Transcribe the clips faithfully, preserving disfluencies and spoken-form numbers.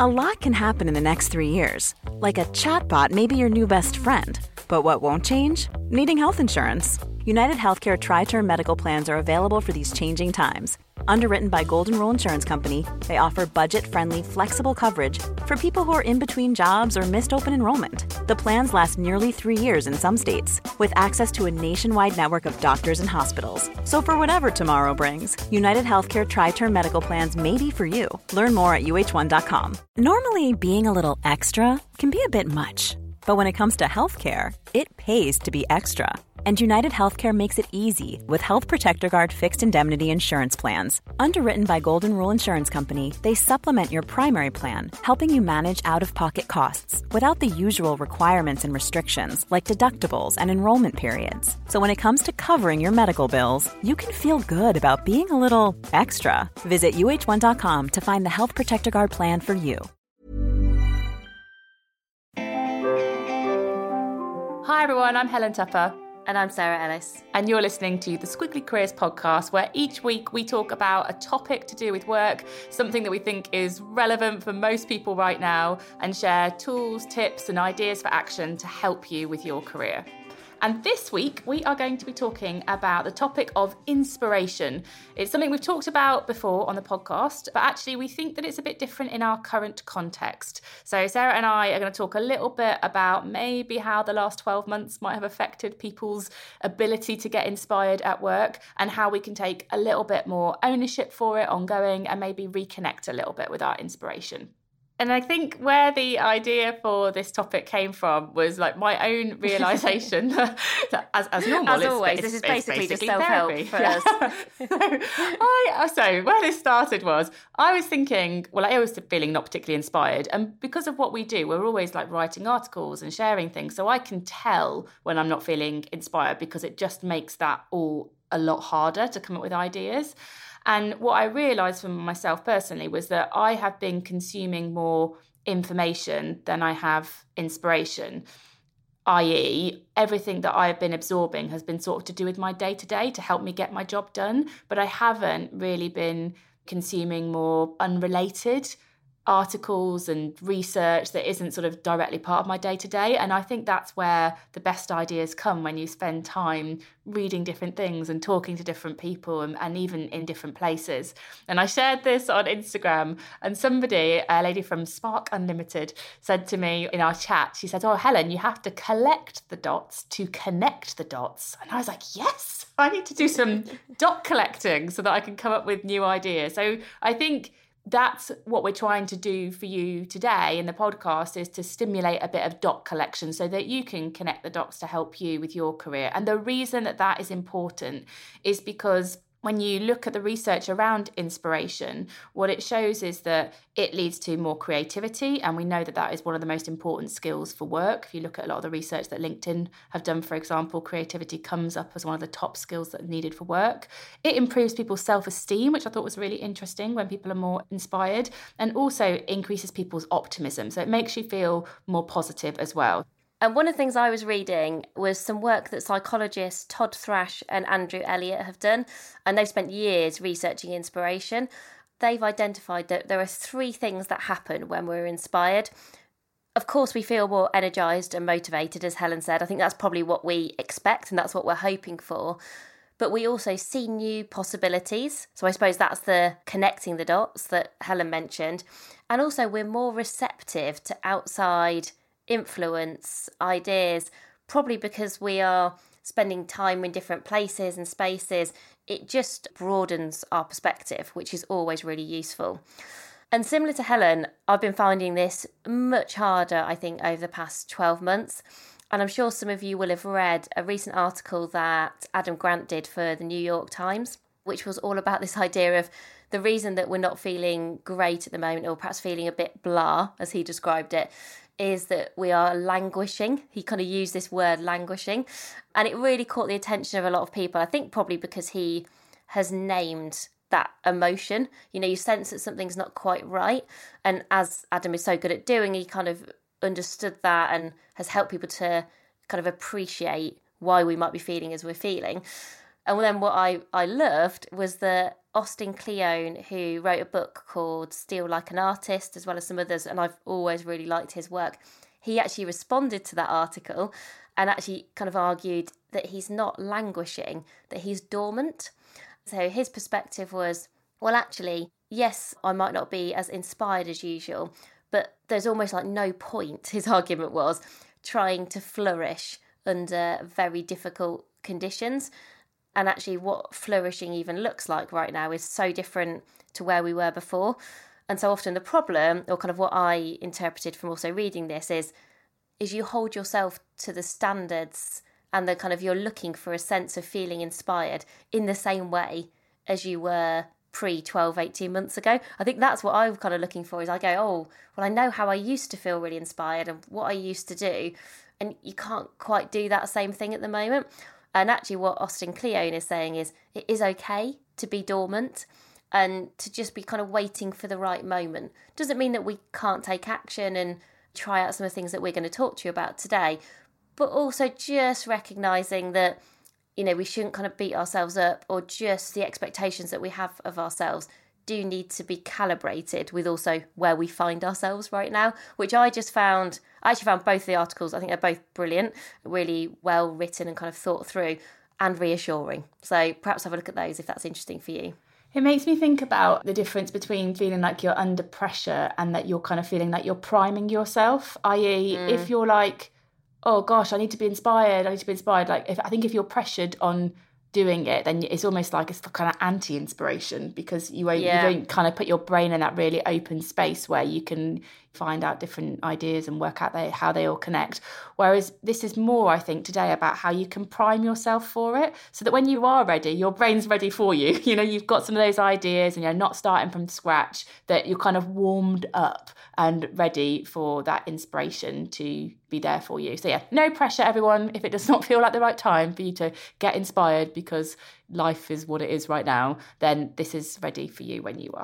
A lot can happen in the next three years. Like a chatbot may be your new best friend. But what won't change? Needing health insurance. United Healthcare Tri-Term Medical Plans are available for these changing times. Underwritten by Golden Rule Insurance Company, they offer budget-friendly, flexible coverage for people who are in between jobs or missed open enrollment. The plans last nearly three years in some states, with access to a nationwide network of doctors and hospitals. So for whatever tomorrow brings, United Healthcare Tri-Term Medical Plans may be for you. Learn more at U H one dot com. Normally, being a little extra can be a bit much. But when it comes to healthcare, it pays to be extra. And United Healthcare makes it easy with Health Protector Guard fixed indemnity insurance plans. Underwritten by Golden Rule Insurance Company, they supplement your primary plan, helping you manage out-of-pocket costs without the usual requirements and restrictions like deductibles and enrollment periods. So when it comes to covering your medical bills, you can feel good about being a little extra. Visit U H one dot com to find the Health Protector Guard plan for you. Hi everyone, I'm Helen Tupper. And I'm Sarah Ellis. And you're listening to the Squiggly Careers podcast, where each week we talk about a topic to do with work, something that we think is relevant for most people right now, and share tools, tips and ideas for action to help you with your career. And this week, we are going to be talking about the topic of inspiration. It's something we've talked about before on the podcast, but actually we think that it's a bit different in our current context. So Sarah and I are going to talk a little bit about maybe how the last twelve months might have affected people's ability to get inspired at work, and how we can take a little bit more ownership for it ongoing and maybe reconnect a little bit with our inspiration. And I think where the idea for this topic came from was like my own realisation that as, as normal. As it's, always, it's, this is it's basically, basically just self-help for yeah. us. so, I, so where this started was, I was thinking, well, I was feeling not particularly inspired. And because of what we do, we're always like writing articles and sharing things. So I can tell when I'm not feeling inspired, because it just makes that all a lot harder to come up with ideas. And what I realised for myself personally was that I have been consuming more information than I have inspiration, that is everything that I've been absorbing has been sort of to do with my day-to-day to help me get my job done. But I haven't really been consuming more unrelated articles and research that isn't sort of directly part of my day-to-day. And I think that's where the best ideas come, when you spend time reading different things and talking to different people, and, and even in different places. And I shared this on Instagram, and somebody, a lady from Spark Unlimited, said to me in our chat, she said, oh, Helen, you have to collect the dots to connect the dots. And I was like, yes, I need to do some dot collecting so that I can come up with new ideas. So I think that's what we're trying to do for you today in the podcast, is to stimulate a bit of dot collection so that you can connect the dots to help you with your career. And the reason that that is important is because when you look at the research around inspiration, what it shows is that it leads to more creativity. And we know that that is one of the most important skills for work. If you look at a lot of the research that LinkedIn have done, for example, creativity comes up as one of the top skills that are needed for work. It improves people's self-esteem, which I thought was really interesting when people are more inspired, and also increases people's optimism. So it makes you feel more positive as well. And one of the things I was reading was some work that psychologists Todd Thrash and Andrew Elliott have done, and they've spent years researching inspiration. They've identified that there are three things that happen when we're inspired. Of course, we feel more energised and motivated, as Helen said. I think that's probably what we expect, and that's what we're hoping for. But we also see new possibilities. So I suppose that's the connecting the dots that Helen mentioned. And also we're more receptive to outside influence, ideas, probably because we are spending time in different places and spaces. It just broadens our perspective, which is always really useful. And similar to Helen, I've been finding this much harder, I think, over the past twelve months. And I'm sure some of you will have read a recent article that Adam Grant did for the New York Times, which was all about this idea of the reason that we're not feeling great at the moment, or perhaps feeling a bit blah, as he described it, is that we are languishing. He kind of used this word, languishing, and it really caught the attention of a lot of people. I think probably because he has named that emotion. You know, you sense that something's not quite right, and as Adam is so good at doing, he kind of understood that and has helped people to kind of appreciate why we might be feeling as we're feeling. And then what I, I loved was that Austin Kleon, who wrote a book called Steal Like an Artist, as well as some others, and I've always really liked his work. He actually responded to that article and actually kind of argued that he's not languishing, that he's dormant. So his perspective was, well, actually, yes, I might not be as inspired as usual, but there's almost like no point, his argument was, trying to flourish under very difficult conditions. And actually what flourishing even looks like right now is so different to where we were before. And so often the problem, or kind of what I interpreted from also reading this, is is you hold yourself to the standards and the kind of you're looking for a sense of feeling inspired in the same way as you were pre twelve, eighteen months ago. I think that's what I'm kind of looking for, is I go, oh, well, I know how I used to feel really inspired and what I used to do. And you can't quite do that same thing at the moment. And actually what Austin Kleon is saying is it is okay to be dormant and to just be kind of waiting for the right moment. Doesn't mean that we can't take action and try out some of the things that we're going to talk to you about today, but also just recognising that, you know, we shouldn't kind of beat ourselves up, or just the expectations that we have of ourselves do need to be calibrated with also where we find ourselves right now, which I just found, I actually found both the articles, I think they're both brilliant, really well written and kind of thought through and reassuring. So perhaps have a look at those if that's interesting for you. It makes me think about the difference between feeling like you're under pressure and that you're kind of feeling like you're priming yourself, that is mm. if you're like, oh gosh, I need to be inspired, I need to be inspired. Like, if I think if you're pressured on doing it, then it's almost like it's kind of anti-inspiration, because you won't, yeah. you don't kind of put your brain in that really open space where you can find out different ideas and work out they, how they all connect. Whereas this is more, I think, today about how you can prime yourself for it, so that when you are ready, your brain's ready for you. You know, you've got some of those ideas and you're not starting from scratch, that you're kind of warmed up and ready for that inspiration to be there for you. So yeah, no pressure, everyone. If it does not feel like the right time for you to get inspired because life is what it is right now, then this is ready for you when you are.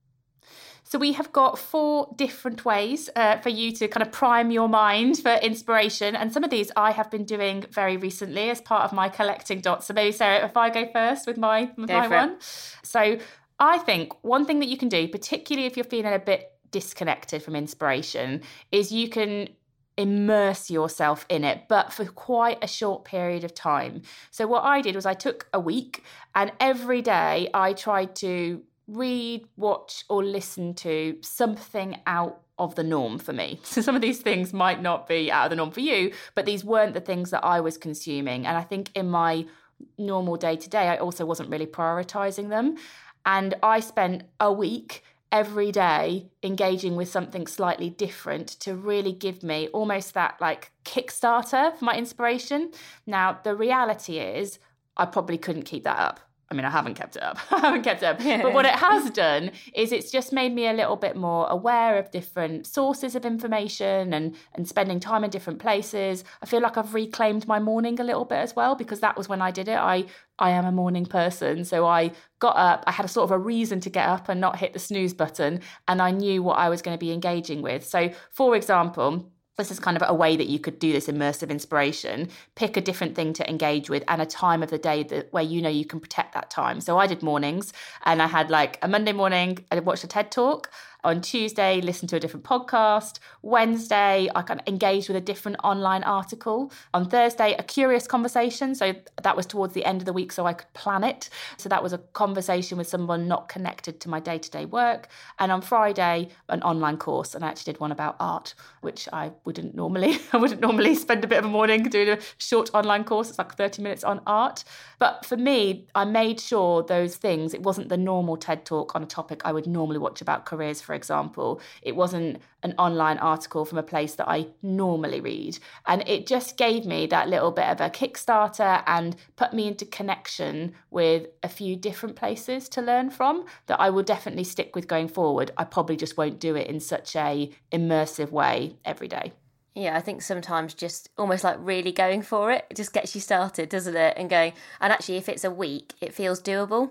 So we have got four different ways uh, for you to kind of prime your mind for inspiration. And some of these I have been doing very recently as part of my collecting dots. So maybe, Sarah, if I go first with my, with my one. It. So I think one thing that you can do, particularly if you're feeling a bit disconnected from inspiration, is you can immerse yourself in it, but for quite a short period of time. So what I did was I took a week, and every day I tried to read, watch, or listen to something out of the norm for me. So some of these things might not be out of the norm for you, but these weren't the things that I was consuming. And I think in my normal day-to-day, I also wasn't really prioritising them. And I spent a week every day engaging with something slightly different to really give me almost that like Kickstarter for my inspiration. Now, the reality is I probably couldn't keep that up. I mean, I haven't kept it up. I haven't kept it up. But what it has done is it's just made me a little bit more aware of different sources of information and, and spending time in different places. I feel like I've reclaimed my morning a little bit as well, because that was when I did it. I, I am a morning person. So I got up, I had a sort of a reason to get up and not hit the snooze button. And I knew what I was going to be engaging with. So, for example, this is kind of a way that you could do this immersive inspiration. Pick a different thing to engage with and a time of the day that where you know you can protect that time. So I did mornings, and I had like a Monday morning, I watched a TED Talk. On Tuesday, listen to a different podcast. Wednesday, I kind of engaged with a different online article. On Thursday, a curious conversation. So that was towards the end of the week, so I could plan it. So that was a conversation with someone not connected to my day-to-day work. And on Friday, an online course. And I actually did one about art, which I wouldn't normally. I wouldn't normally spend a bit of a morning doing a short online course. It's like thirty minutes on art. But for me, I made sure those things, it wasn't the normal TED Talk on a topic I would normally watch about careers, for example. It wasn't an online article from a place that I normally read. And it just gave me that little bit of a Kickstarter and put me into connection with a few different places to learn from that I will definitely stick with going forward. I probably just won't do it in such a immersive way every day. Yeah, I think sometimes just almost like really going for it, it just gets you started, doesn't it? And going, and actually if it's a week, it feels doable.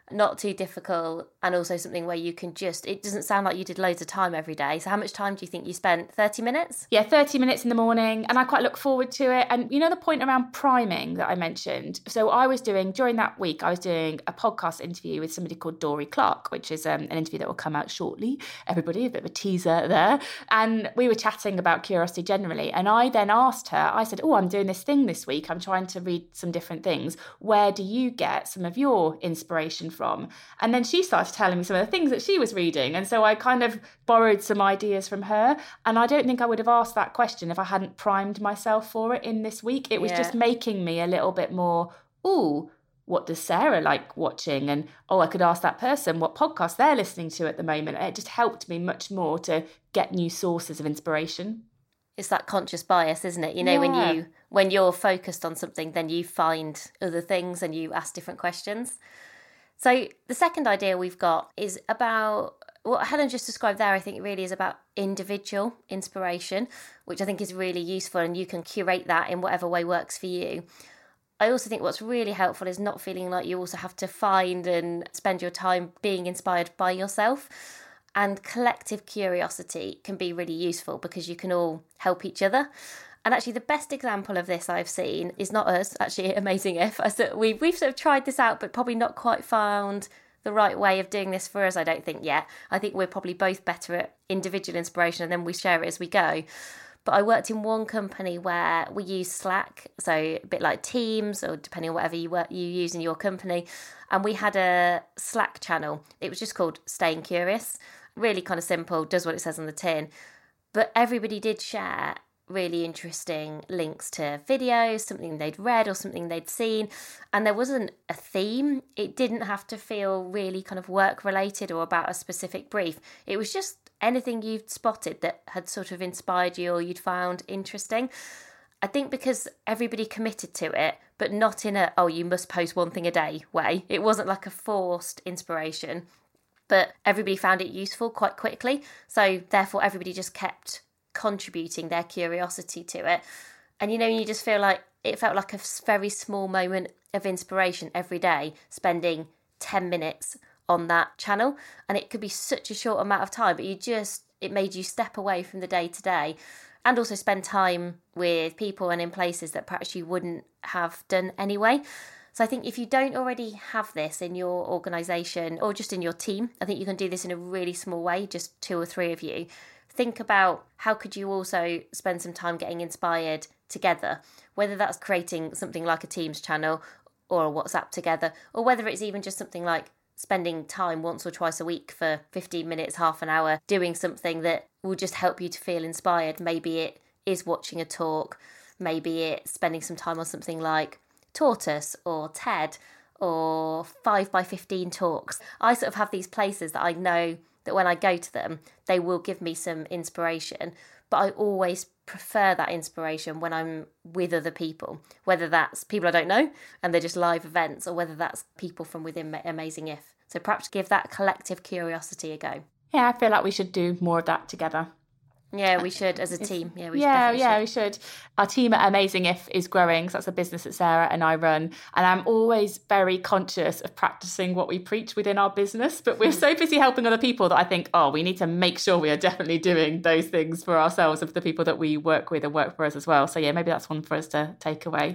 not too difficult, and also something where you can just, it doesn't sound like you did loads of time every day. So how much time do you think you spent? thirty minutes? Yeah, thirty minutes in the morning, and I quite look forward to it. And you know the point around priming that I mentioned? So I was doing, during that week, I was doing a podcast interview with somebody called Dory Clark, which is um, an interview that will come out shortly. Everybody, a bit of a teaser there. And we were chatting about curiosity generally. And I then asked her, I said, oh, I'm doing this thing this week. I'm trying to read some different things. Where do you get some of your inspiration from? And then she started telling me some of the things that she was reading. And so I kind of borrowed some ideas from her. And I don't think I would have asked that question if I hadn't primed myself for it in this week. It was yeah. just making me a little bit more, ooh, what does Sarah like watching? And, oh, I could ask that person what podcast they're listening to at the moment. And it just helped me much more to get new sources of inspiration. It's that conscious bias, isn't it? You know, yeah. when you when you're focused on something, then you find other things and you ask different questions. So the second idea we've got is about what Helen just described there. I think it really is about individual inspiration, which I think is really useful, and you can curate that in whatever way works for you. I also think what's really helpful is not feeling like you also have to find and spend your time being inspired by yourself. And collective curiosity can be really useful because you can all help each other. And actually the best example of this I've seen is not us, actually Amazing If. We've, we've sort of tried this out, but probably not quite found the right way of doing this for us, I don't think yet. I think we're probably both better at individual inspiration, and then we share it as we go. But I worked in one company where we use Slack, so a bit like Teams, or depending on whatever you work, you use in your company. And we had a Slack channel. It was just called Staying Curious. Really kind of simple, does what it says on the tin. But everybody did share really interesting links to videos, something they'd read or something they'd seen. And there wasn't a theme. It didn't have to feel really kind of work related or about a specific brief. It was just anything you'd spotted that had sort of inspired you or you'd found interesting. I think because everybody committed to it, but not in a, oh, you must post one thing a day way. It wasn't like a forced inspiration, but everybody found it useful quite quickly. So therefore, everybody just kept contributing their curiosity to it. And, you know, you just feel like it felt like a very small moment of inspiration every day, spending ten minutes on that channel. And it could be such a short amount of time, but you just, it made you step away from the day to day and also spend time with people and in places that perhaps you wouldn't have done anyway. So I think if you don't already have this in your organisation or just in your team, I think you can do this in a really small way, just two or three of you. Think about how could you also spend some time getting inspired together, whether that's creating something like a Teams channel or a WhatsApp together, or whether it's even just something like spending time once or twice a week for fifteen minutes, half an hour, doing something that will just help you to feel inspired. Maybe it is watching a talk, maybe it's spending some time on something like Tortoise or TED or five by fifteen talks. I sort of have these places that I know that when I go to them, they will give me some inspiration, but I always prefer that inspiration when I'm with other people, whether that's people I don't know and they're just live events, or whether that's people from within Amazing If. So perhaps give that collective curiosity a go. Yeah, I feel like we should do more of that together. Yeah, we should as a team. Yeah, we yeah, should yeah, should. we should. Our team at Amazing If is growing. So that's a business that Sarah and I run. And I'm always very conscious of practicing what we preach within our business. But we're so busy helping other people that I think, oh, we need to make sure we are definitely doing those things for ourselves and for the people that we work with and work for us as well. So yeah, maybe that's one for us to take away.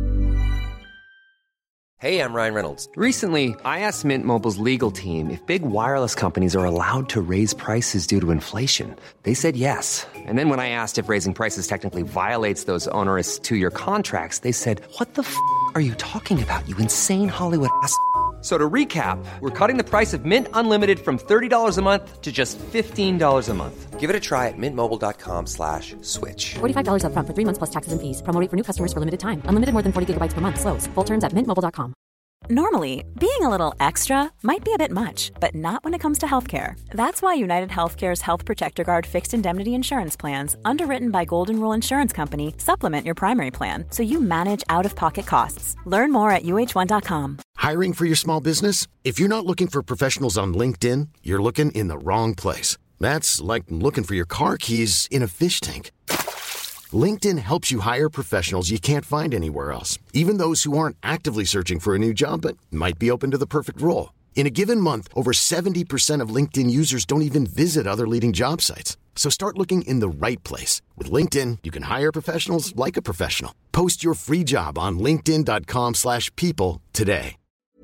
Hey, I'm Ryan Reynolds. Recently, I asked Mint Mobile's legal team if big wireless companies are allowed to raise prices due to inflation. They said yes. And then when I asked if raising prices technically violates those onerous two-year contracts, they said, what the f*** are you talking about, you insane Hollywood ass f- So to recap, we're cutting the price of Mint Unlimited from thirty dollars a month to just fifteen dollars a month. Give it a try at mintmobile.com slash switch. forty-five dollars up front for three months plus taxes and fees. Promo rate for new customers for limited time. Unlimited more than forty gigabytes per month. Slows full terms at mint mobile dot com. Normally, being a little extra might be a bit much, but not when it comes to healthcare. That's why United Healthcare's Health Protector Guard fixed indemnity insurance plans, underwritten by Golden Rule Insurance Company, supplement your primary plan so you manage out-of-pocket costs. Learn more at U H one dot com. Hiring for your small business? If you're not looking for professionals on LinkedIn, you're looking in the wrong place. That's like looking for your car keys in a fish tank. LinkedIn helps you hire professionals you can't find anywhere else, even those who aren't actively searching for a new job but might be open to the perfect role. In a given month, over seventy percent of LinkedIn users don't even visit other leading job sites. So start looking in the right place. With LinkedIn, you can hire professionals like a professional. Post your free job on linkedin.com slash people today.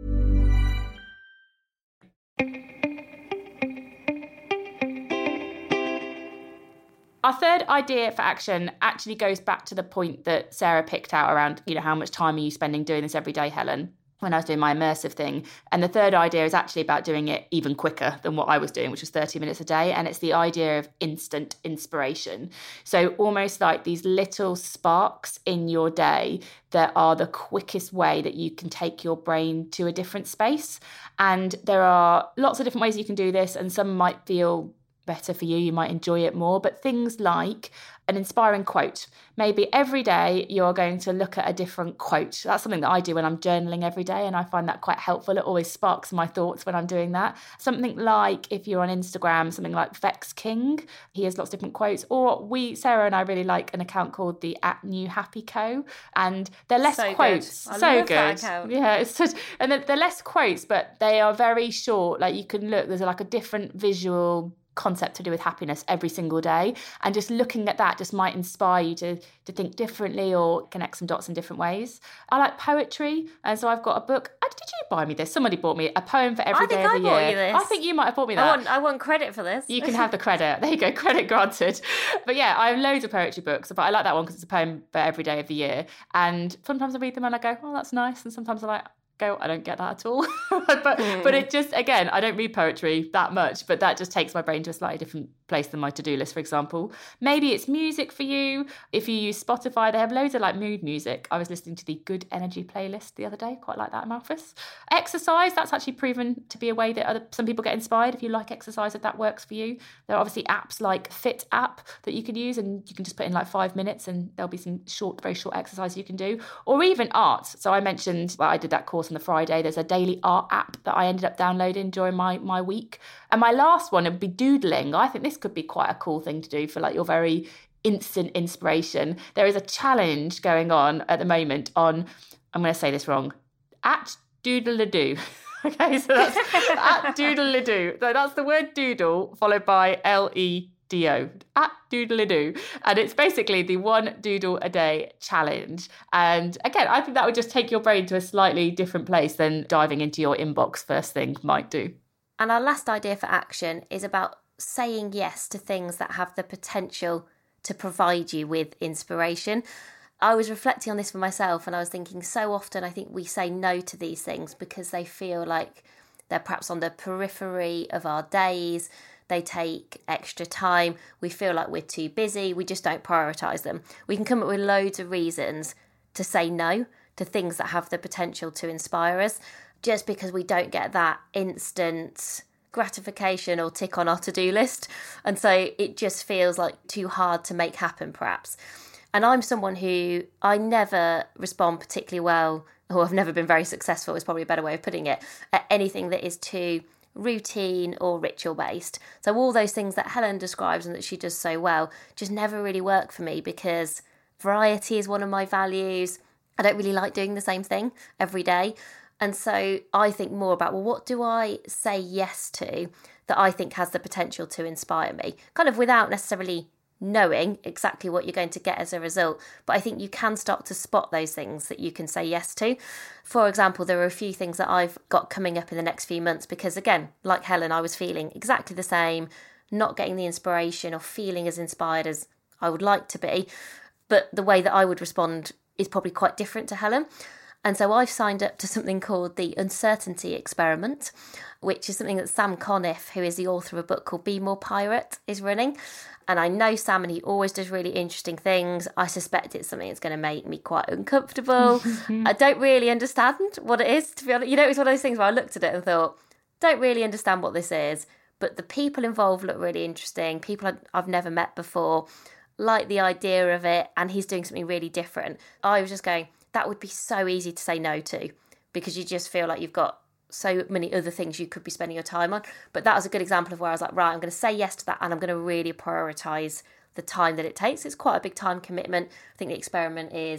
Our third idea for action actually goes back to the point that Sarah picked out around, you know, how much time are you spending doing this every day, Helen, when I was doing my immersive thing. And the third idea is actually about doing it even quicker than what I was doing, which was thirty minutes a day. And it's the idea of instant inspiration. So almost like these little sparks in your day that are the quickest way that you can take your brain to a different space. And there are lots of different ways you can do this, and some might feel better for you, you might enjoy it more, but things like an inspiring quote. Maybe every day you're going to look at a different quote. That's something that I do when I'm journaling every day, and I find that quite helpful. It always sparks my thoughts when I'm doing that. Something like, if you're on Instagram, something like Vex King, he has lots of different quotes. Or we, Sarah and I really like an account called the at New Happy Co, and they're less so quotes. Good. I so love good. That account. Yeah, it's such, and they're, they're less quotes, but they are very short. Like you can look, there's like a different visual concept to do with happiness every single day, and just looking at that just might inspire you to to think differently or connect some dots in different ways. I like poetry, and so I've got a book. Oh, did you buy me this? Somebody bought me a poem for every I day think of I the bought year. you this. I think you might have bought me that. I want, I want credit for this. You can have the credit. There you go, credit granted. But yeah, I have loads of poetry books, but I like that one because it's a poem for every day of the year. And sometimes I read them and I go, oh, that's nice. And sometimes I like, go, I don't get that at all. but mm. but it just, again, I don't read poetry that much, but that just takes my brain to a slightly different place than my to-do list, for example. Maybe it's music for you. If you use Spotify, they have loads of like mood music. I was listening to the Good Energy playlist the other day, quite like that in my office. Exercise, that's actually proven to be a way that other some people get inspired. If you like exercise, if that works for you. There are obviously apps like Fit app that you can use, and you can just put in like five minutes and there'll be some short, very short exercise you can do. Or even art. So I mentioned, well, I did that course on the Friday. There's a daily art app that I ended up downloading during my, my week. And my last one would be doodling. I think this could be quite a cool thing to do for like your very instant inspiration. There is a challenge going on at the moment on, I'm going to say this wrong, at Doodle-a-doo. Okay, so that's at Doodle-a-doo. So that's the word doodle followed by L E D O, at Doodle-a-doo. And it's basically the one doodle a day challenge. And again, I think that would just take your brain to a slightly different place than diving into your inbox first thing might do. And our last idea for action is about saying yes to things that have the potential to provide you with inspiration. I was reflecting on this for myself, and I was thinking so often I think we say no to these things because they feel like they're perhaps on the periphery of our days. They take extra time. We feel like we're too busy. We just don't prioritise them. We can come up with loads of reasons to say no to things that have the potential to inspire us, just because we don't get that instant gratification or tick on our to-do list. And so it just feels like too hard to make happen, perhaps. And I'm someone who, I never respond particularly well, or I've never been very successful is probably a better way of putting it, at anything that is too routine or ritual based. So all those things that Helen describes and that she does so well just never really work for me, because variety is one of my values. I don't really like doing the same thing every day. And so I think more about, well, what do I say yes to that I think has the potential to inspire me? Kind of without necessarily knowing exactly what you're going to get as a result. But I think you can start to spot those things that you can say yes to. For example, there are a few things that I've got coming up in the next few months because, again, like Helen, I was feeling exactly the same, not getting the inspiration or feeling as inspired as I would like to be. But the way that I would respond is probably quite different to Helen. And so I've signed up to something called the Uncertainty Experiment, which is something that Sam Conniff, who is the author of a book called Be More Pirate, is running. And I know Sam, and he always does really interesting things. I suspect it's something that's going to make me quite uncomfortable. I don't really understand what it is, to be honest. You know, it was one of those things where I looked at it and thought, don't really understand what this is. But the people involved look really interesting. People I've never met before, like the idea of it, and he's doing something really different. I was just going, that would be so easy to say no to, because you just feel like you've got so many other things you could be spending your time on. But that was a good example of where I was like, right, I'm going to say yes to that, and I'm going to really prioritise the time that it takes. It's quite a big time commitment. I think the experiment is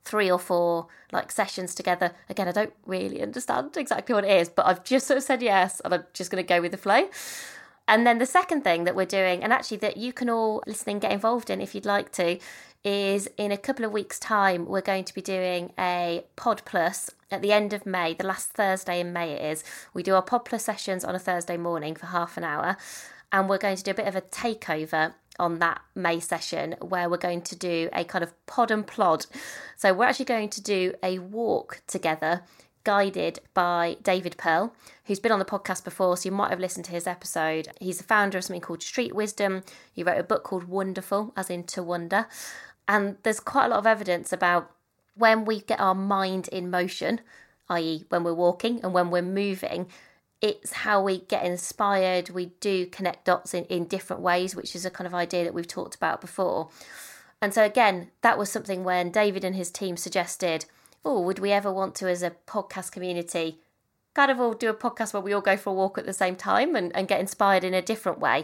three or four like sessions together. Again, I don't really understand exactly what it is, but I've just sort of said yes, and I'm just going to go with the flow. And then the second thing that we're doing, and actually that you can all listening get involved in if you'd like to, is in a couple of weeks' time, we're going to be doing a Pod Plus at the end of May, the last Thursday in May it is. We do our Pod Plus sessions on a Thursday morning for half an hour, and we're going to do a bit of a takeover on that May session where we're going to do a kind of pod and plod. So we're actually going to do a walk together, guided by David Pearl, who's been on the podcast before, so you might have listened to his episode. He's the founder of something called Street Wisdom. He wrote a book called Wonderful, as in to wonder. And there's quite a lot of evidence about when we get our mind in motion, that is when we're walking and when we're moving, it's how we get inspired. We do connect dots in, in different ways, which is a kind of idea that we've talked about before. And so again, that was something when David and his team suggested, oh, would we ever want to, as a podcast community, kind of all do a podcast where we all go for a walk at the same time and, and get inspired in a different way?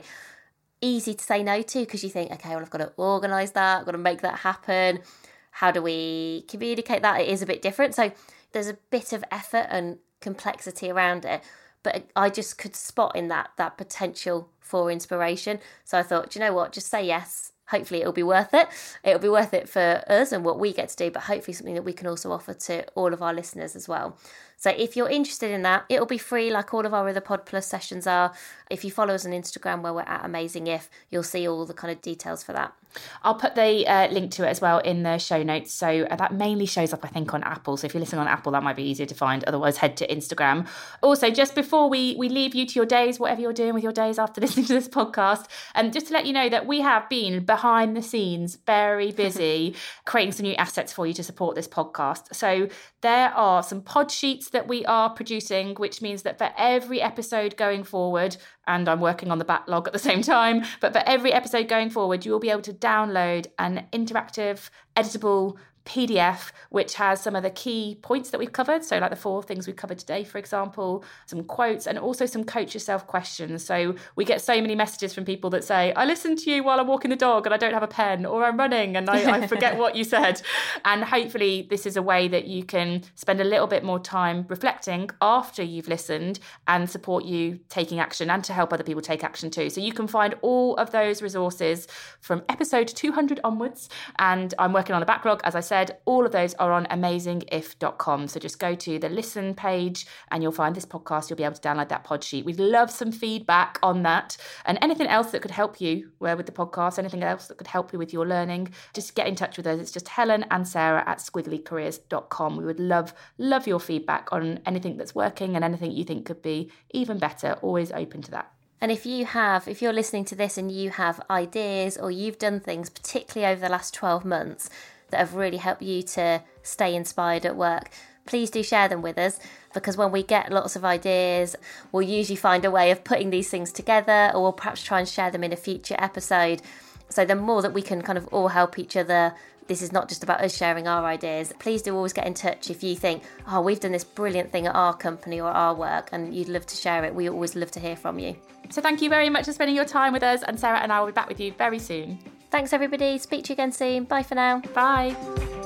Easy to say no to, because you think, okay, well, I've got to organise that, I've got to make that happen. How do we communicate that? It is a bit different. So there's a bit of effort and complexity around it. But I just could spot in that that potential for inspiration. So I thought, do you know what, just say yes. Hopefully it'll be worth it. It'll be worth it for us and what we get to do, but hopefully something that we can also offer to all of our listeners as well. So if you're interested in that, it'll be free like all of our other Pod Plus sessions are. If you follow us on Instagram where we're at Amazing If, you'll see all the kind of details for that. I'll put the uh, link to it as well in the show notes. So uh, that mainly shows up, I think, on Apple. So if you're listening on Apple, that might be easier to find. Otherwise, head to Instagram. Also, just before we, we leave you to your days, whatever you're doing with your days after listening to this podcast, and um, just to let you know that we have been behind the scenes, very busy, creating some new assets for you to support this podcast. So there are some pod sheets that we are producing, which means that for every episode going forward, and I'm working on the backlog at the same time, but for every episode going forward, you will be able to download an interactive, editable P D F, which has some of the key points that we've covered. So like the four things we've covered today, for example, some quotes and also some coach yourself questions. So we get so many messages from people that say, I listen to you while I'm walking the dog and I don't have a pen, or I'm running and I, I forget what you said. And hopefully this is a way that you can spend a little bit more time reflecting after you've listened and support you taking action and to help other people take action too. So you can find all of those resources from episode two hundred onwards. And I'm working on the backlog, as I said. Said, all of those are on amazing if dot com. So just go to the listen page and you'll find this podcast. You'll be able to download that pod sheet. We'd love some feedback on that and anything else that could help you with the podcast, anything else that could help you with your learning. Just get in touch with us. It's just Helen and Sarah at squiggly careers dot com. We would love, love your feedback on anything that's working and anything you think could be even better. Always open to that. And if you have, if you're listening to this and you have ideas or you've done things, particularly over the last twelve months, that have really helped you to stay inspired at work, please do share them with us, because when we get lots of ideas, we'll usually find a way of putting these things together, or we'll perhaps try and share them in a future episode. So the more that we can kind of all help each other, this is not just about us sharing our ideas. Please do always get in touch if you think, oh, we've done this brilliant thing at our company or our work and you'd love to share it. We always love to hear from you. So thank you very much for spending your time with us, and Sarah and I will be back with you very soon. Thanks, everybody. Speak to you again soon. Bye for now. Bye.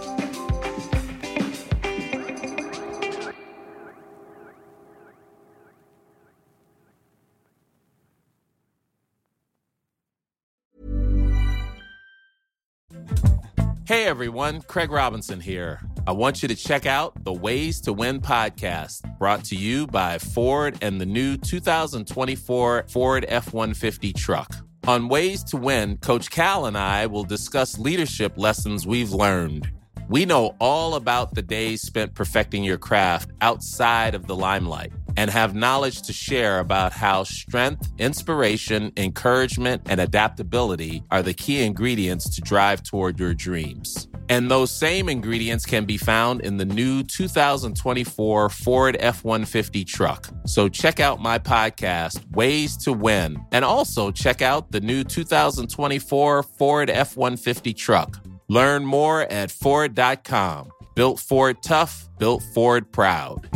Hey, everyone. Craig Robinson here. I want you to check out the Ways to Win podcast, brought to you by Ford and the new two thousand twenty-four Ford F one fifty truck. On Ways to Win, Coach Cal and I will discuss leadership lessons we've learned. We know all about the days spent perfecting your craft outside of the limelight and have knowledge to share about how strength, inspiration, encouragement, and adaptability are the key ingredients to drive toward your dreams. And those same ingredients can be found in the new two thousand twenty-four Ford F one fifty truck. So check out my podcast, Ways to Win, and also check out the new two thousand twenty-four Ford F one fifty truck. Learn more at Ford dot com. Built Ford tough, built Ford proud.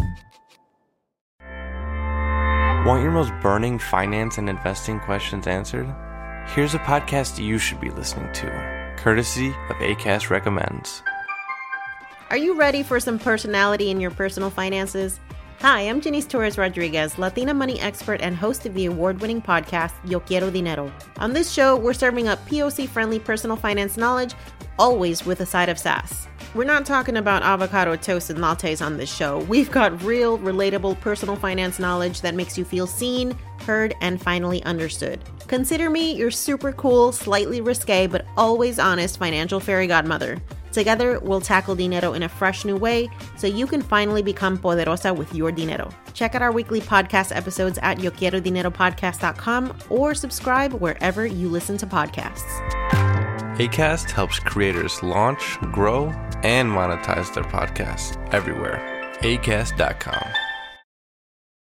Want your most burning finance and investing questions answered? Here's a podcast you should be listening to, courtesy of Acast Recommends. Are you ready for some personality in your personal finances? Hi, I'm Janice Torres Rodriguez, Latina money expert and host of the award-winning podcast, Yo Quiero Dinero. On this show, we're serving up P O C-friendly personal finance knowledge, always with a side of sass. We're not talking about avocado toast and lattes on this show. We've got real, relatable personal finance knowledge that makes you feel seen, heard, and finally understood. Consider me your super cool, slightly risque, but always honest financial fairy godmother. Together, we'll tackle dinero in a fresh new way so you can finally become poderosa with your dinero. Check out our weekly podcast episodes at yo quiero dinero podcast dot com or subscribe wherever you listen to podcasts. Acast helps creators launch, grow, and monetize their podcasts everywhere. acast dot com.